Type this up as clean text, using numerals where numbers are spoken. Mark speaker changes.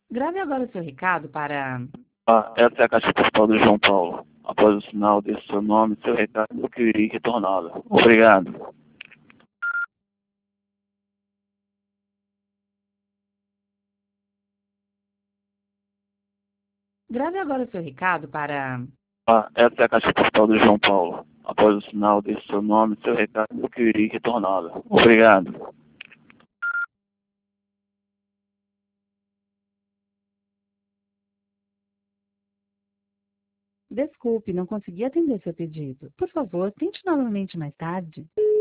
Speaker 1: Grave agora o seu recado para...
Speaker 2: Essa é a caixa postal do João Paulo. Após o sinal desse seu nome e seu recado, eu queria retorná-la. Obrigado.
Speaker 1: Grave agora o seu recado para...
Speaker 2: Essa é a caixa postal do João Paulo. Após o sinal desse seu nome e seu recado, eu queria retorná-la. Obrigado.
Speaker 1: Desculpe, não consegui atender seu pedido. Por favor, tente novamente mais tarde.